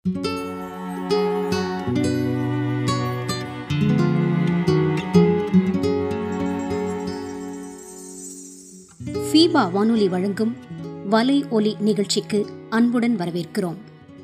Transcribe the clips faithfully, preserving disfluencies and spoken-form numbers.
FIBA வானொலி வழங்கும் வலை ஒலி நிகழ்ச்சிக்கு அன்புடன் வரவேற்கிறோம்.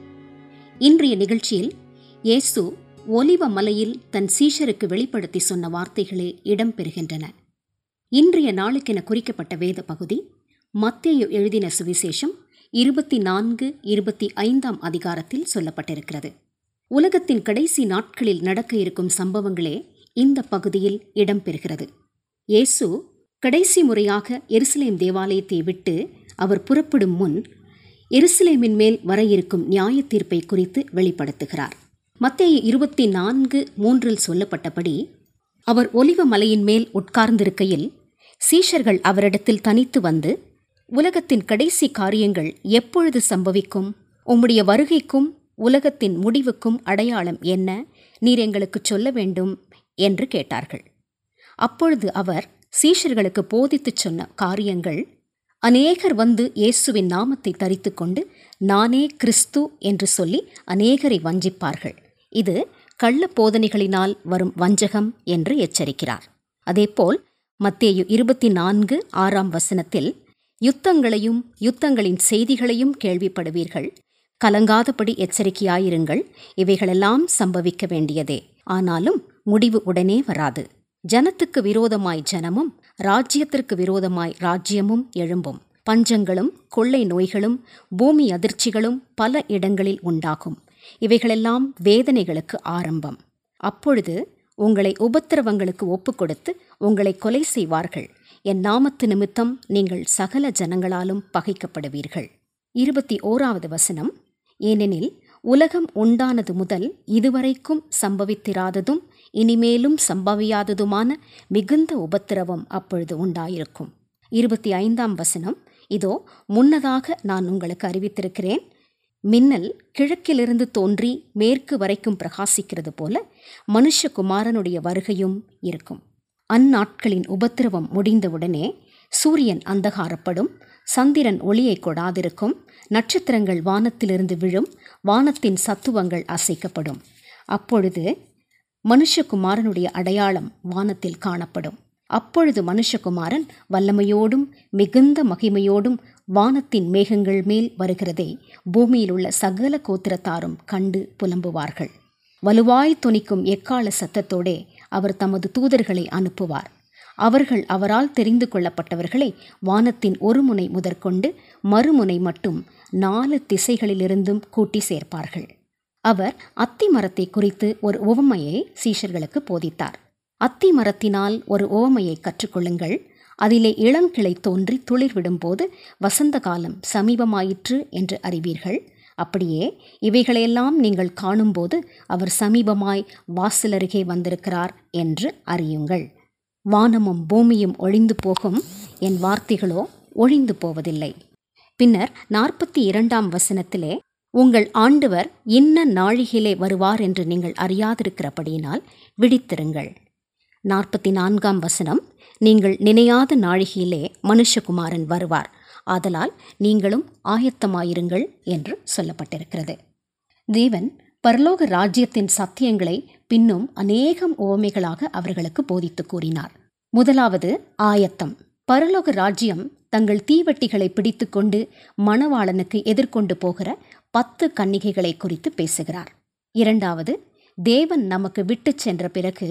இன்றைய நிகழ்ச்சியில் இயேசு ஒலிவ மலையில் தன் சீஷருக்கு வெளிப்படுத்தி சொன்ன வார்த்தைகளே இடம்பெறுகின்றன. இன்றைய நாளுக்கென குறிக்கப்பட்ட வேத பகுதி மத்தேயு எழுதின சுவிசேஷம் இருபத்தி நான்கு இருபத்தி ஐந்தாம் அதிகாரத்தில் சொல்லப்பட்டிருக்கிறது. உலகத்தின் கடைசி நாட்களில் நடக்க இருக்கும் சம்பவங்களே இந்த பகுதியில் இடம்பெறுகிறது. இயேசு கடைசி முறையாக எருசலேம் தேவாலயத்தை விட்டு அவர் புறப்படும் முன் எருசலேமின் மேல் வர இருக்கும் நியாய தீர்ப்பை குறித்து வெளிப்படுத்துகிறார். மத்தேயு இருபத்தி நான்கு மூன்றில் சொல்லப்பட்டபடி அவர் ஒலிவ மலையின் மேல் உட்கார்ந்திருக்கையில் சீஷர்கள் அவரிடத்தில் தனித்து வந்து, உலகத்தின் கடைசி காரியங்கள் எப்பொழுது சம்பவிக்கும்? உம்முடைய வருகைக்கும் உலகத்தின் முடிவுக்கும் அடையாளம் என்ன? நீர் எங்களுக்கு சொல்ல வேண்டும் என்று கேட்டார்கள். அப்பொழுது அவர் சீஷர்களுக்கு போதித்துச் சொன்ன காரியங்கள், அநேகர் வந்து இயேசுவின் நாமத்தை தரித்து கொண்டு நானே கிறிஸ்து என்று சொல்லி அநேகரை வஞ்சிப்பார்கள். இது கள்ள போதனைகளினால் வரும் வஞ்சகம் என்று எச்சரிக்கிறார். அதேபோல் மத்தேயு இருபத்தி நான்கு ஆறாம் வசனத்தில், யுத்தங்களையும் யுத்தங்களின் செய்திகளையும் கேள்விப்படுவீர்கள், கலங்காதபடி எச்சரிக்கையாயிருங்கள், இவைகளெல்லாம் சம்பவிக்க வேண்டியதே, ஆனாலும் முடிவு உடனே வராது. ஜனத்துக்கு விரோதமாய் ஜனமும் ராஜ்யத்திற்கு விரோதமாய் ராஜ்யமும் எழும்பும். பஞ்சங்களும் கொள்ளை நோய்களும் பூமி அதிர்ச்சிகளும் பல இடங்களில் உண்டாகும். இவைகளெல்லாம் வேதனைகளுக்கு ஆரம்பம். அப்பொழுது உங்களை உபத்திரவங்களுக்கு ஒப்புக் கொடுத்து உங்களை கொலை செய்வார்கள். என் நாமத்து நிமித்தம் நீங்கள் சகல ஜனங்களாலும் பகைக்கப்படுவீர்கள். இருபத்தி ஓராவது வசனம், ஏனெனில் உலகம் உண்டானது முதல் இதுவரைக்கும் சம்பவித்திராததும் இனிமேலும் சம்பவியாததுமான மிகுந்த உபத்திரவம் அப்பொழுது உண்டாயிருக்கும். இருபத்தி ஐந்தாம் வசனம், இதோ முன்னதாக நான் உங்களுக்கு அறிவித்திருக்கிறேன். மின்னல் கிழக்கிலிருந்து தோன்றி மேற்கு வரைக்கும் பிரகாசிக்கிறது போல மனுஷகுமாரனுடைய வருகையும் இருக்கும். அந்நாட்களின் உபத்திரவம் முடிந்தவுடனே சூரியன் அந்தகாரப்படும், சந்திரன் ஒளியை கொடாதிருக்கும், நட்சத்திரங்கள் வானத்திலிருந்து விழும், வானத்தின் சத்துவங்கள் அசைக்கப்படும். அப்பொழுது மனுஷகுமாரனுடைய அடையாளம் வானத்தில் காணப்படும். அப்பொழுது மனுஷகுமாரன் வல்லமையோடும் மிகுந்த மகிமையோடும் வானத்தின் மேகங்கள் மேல் வருகிறதை பூமியில் உள்ள சகல கோத்திரத்தாரும் கண்டு புலம்புவார்கள். வலுவாய் தொனிக்கும் எக்கால சத்தத்தோடே அவர் தமது தூதர்களை அனுப்புவார். அவர்கள் அவரால் தெரிந்து கொள்ளப்பட்டவர்களை வானத்தின் ஒரு முனை முதற்கொண்டு மறுமுனை மட்டும் நாலு திசைகளிலிருந்தும் கூட்டி சேர்ப்பார்கள். அவர் அத்தி மரத்தை குறித்து ஒரு உவமையை சீஷர்களுக்கு போதித்தார். அத்தி மரத்தினால் ஒரு உவமையை கற்றுக்கொள்ளுங்கள். அதிலே இளங்கிளை தோன்றி துளிர்விடும்போது வசந்த காலம் சமீபமாயிற்று என்று அறிவீர்கள். அப்படியே இவைகளையெல்லாம் நீங்கள் காணும்போது அவர் சமீபமாய் வாசலருகே வந்திருக்கிறார் என்று அறியுங்கள். வானமும் பூமியும் ஒழிந்து போகும், என் வார்த்தைகளோ ஒழிந்து போவதில்லை. பின்னர் நாற்பத்தி இரண்டாம் வசனத்திலே, உங்கள் ஆண்டவர் இன்ன நாழிகையிலே வருவார் என்று நீங்கள் அறியாதிருக்கிறபடியினால் விழித்திருங்கள். நாற்பத்தி நான்காம் வசனம், நீங்கள் நினையாத நாழிகையிலே மனுஷகுமாரன் வருவார், ஆதலால் நீங்களும் ஆயத்தமாயிருங்கள் என்று சொல்லப்பட்டிருக்கிறது. தேவன் பரலோக ராஜ்யத்தின் சத்தியங்களை பின்னும் அநேகம் உவமைகளாக அவர்களுக்கு போதித்து கூறினார். முதலாவது ஆயத்தம். பரலோக ராஜ்யம் தங்கள் தீவட்டிகளை பிடித்து கொண்டு மணவாளனுக்கு எதிர்கொண்டு போகிற பத்து கன்னிகைகளை குறித்து பேசுகிறார். இரண்டாவது, தேவன் நமக்கு விட்டு சென்ற பிறகு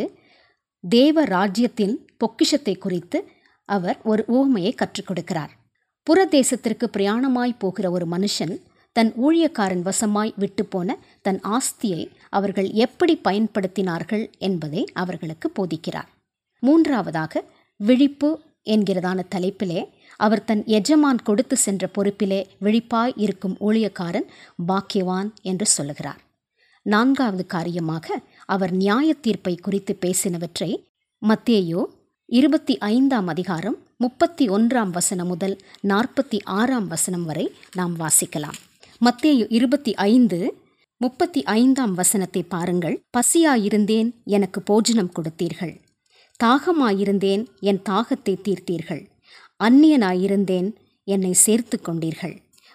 தேவ ராஜ்யத்தின் பொக்கிஷத்தை குறித்து அவர் ஒரு உவமையை கற்றுக் கொடுக்கிறார். புறதேசத்திற்கு பிரயாணமாய் போகிற ஒரு மனுஷன் தன் ஊழியக்காரன் வசமாய் விட்டு போன தன் ஆஸ்தியை அவர்கள் எப்படி பயன்படுத்தினார்கள் என்பதை அவர்களுக்கு போதிக்கிறார். மூன்றாவதாக, விழிப்பு என்கிறதான தலைப்பிலே அவர் தன் எஜமான் கொடுத்து சென்ற பொறுப்பிலே விழிப்பாய் இருக்கும் ஊழியக்காரன் பாக்கியவான் என்று சொல்லுகிறார். நான்காவது காரியமாக அவர் நியாய தீர்ப்பை குறித்து பேசினவற்றை மத்தேயு இருபத்தி ஐந்தாம் அதிகாரம் முப்பத்தி ஒன்றாம் வசனம் முதல் நாற்பத்தி ஆறாம் வசனம் வரை நாம் வாசிக்கலாம். மத்தேயு இருபத்தி ஐந்து முப்பத்தி ஐந்தாம் வசனத்தை பாருங்கள். பசியாயிருந்தேன், எனக்கு போஜனம் கொடுத்தீர்கள். தாகமாயிருந்தேன், என் தாகத்தை தீர்த்தீர்கள். அந்நியனாயிருந்தேன், என்னை சேர்த்து கொண்டீர்கள்.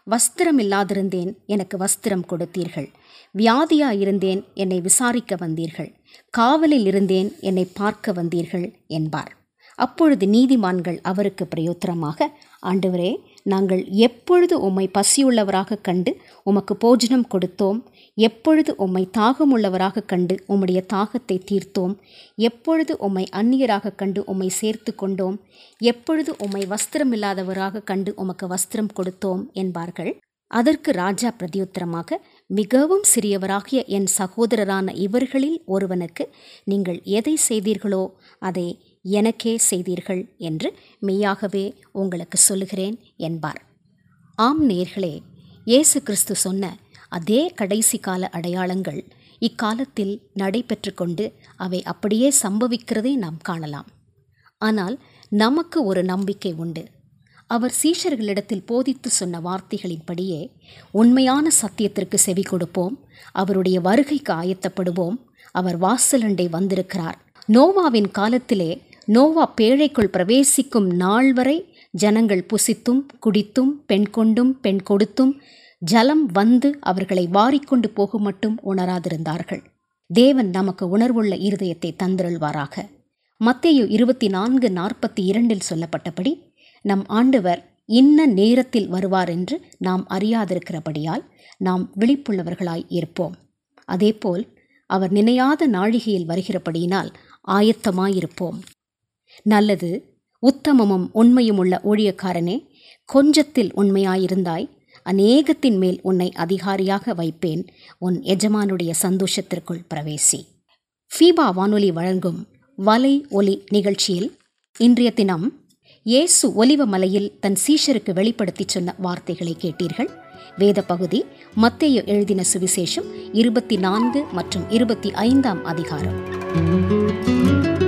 வஸ்திரம் இல்லாதிருந்தேன், எனக்கு வஸ்திரம் கொடுத்தீர்கள். வியாதியாயிருந்தேன், என்னை விசாரிக்க வந்தீர்கள். காவலில் இருந்தேன், என்னை பார்க்க வந்தீர்கள் என்பார். அப்பொழுது நீதிமான்கள் அவருக்கு பிரயோத்திரமாக, ஆண்டவரே, நாங்கள் எப்பொழுது உம்மை பசியுள்ளவராக கண்டு உமக்கு போஜனம் கொடுத்தோம்? எப்பொழுது உம்மை தாகமுள்ளவராக கண்டு உம்முடைய தாகத்தை தீர்த்தோம்? எப்பொழுது உம்மை அந்நியராக கண்டு உம்மை சேர்த்து கொண்டோம்? எப்பொழுது உம்மை வஸ்திரமில்லாதவராக கண்டு உமக்கு வஸ்திரம் கொடுத்தோம் என்பார்கள். அதற்கு ராஜா பிரதியுத்தரமாக, மிகவும் சிறியவராகிய என் சகோதரரான இவர்களில் ஒருவனுக்கு நீங்கள் எதை செய்தீர்களோ அதை எனக்கே செய்தீர்கள் என்று மெய்யாகவே உங்களுக்கு சொல்லுகிறேன் என்பார். ஆம் நேயர்களே, இயேசு கிறிஸ்து சொன்ன அதே கடைசி கால அடையாளங்கள் இக்காலத்தில் நடைபெற்று கொண்டு அவை அப்படியே சம்பவிக்கிறதை நாம் காணலாம். ஆனால் நமக்கு ஒரு நம்பிக்கை உண்டு. அவர் சீஷர்களிடத்தில் போதித்து சொன்ன வார்த்தைகளின்படியே உண்மையான சத்தியத்திற்கு செவி கொடுப்போம். அவருடைய வருகைக்கு ஆயத்தப்படுவோம். அவர் வாசலண்டை வந்திருக்கிறார். நோவாவின் காலத்திலே நோவா பேழைக்குள் பிரவேசிக்கும் நாள் வரை ஜனங்கள் புசித்தும் குடித்தும் பெண் கொண்டும் பெண் கொடுத்தும் ஜலம் வந்து அவர்களை வாரிக்கொண்டு போகும் மட்டும் உணராதிருந்தார்கள். தேவன் நமக்கு உணர்வுள்ள இருதயத்தை தந்திருள்வாராக. மத்தேயு இருபத்தி நான்கு நாற்பத்தி இரண்டில் சொல்லப்பட்டபடி நம் ஆண்டவர் இன்ன நேரத்தில் வருவார் என்று நாம் அறியாதிருக்கிறபடியால் நாம் விழிப்புள்ளவர்களாய் இருப்போம். அதேபோல் அவர் நினையாத நாழிகையில் வருகிறபடியினால் ஆயத்தமாயிருப்போம். நல்லது, உத்தமமும் உண்மையும் உள்ள ஊழியக்காரனே, கொஞ்சத்தில் உண்மையாயிருந்தாய், அநேகத்தின் மேல் உன்னை அதிகாரியாக வைப்பேன். உன் எஜமானுடைய சந்தோஷத்திற்குள் பிரவேசி. ஃபீபா வானொலி வழங்கும் வலை ஒலி நிகழ்ச்சியில் இன்றைய தினம் இயேசு ஒலிவ மலையில் தன் சீஷருக்கு வெளிப்படுத்தி சொன்ன வார்த்தைகளை கேட்டீர்கள். வேத பகுதி மத்தேயு எழுதின சுவிசேஷம் இருபத்தி நான்கு மற்றும் இருபத்தி ஐந்தாம் அதிகாரம்.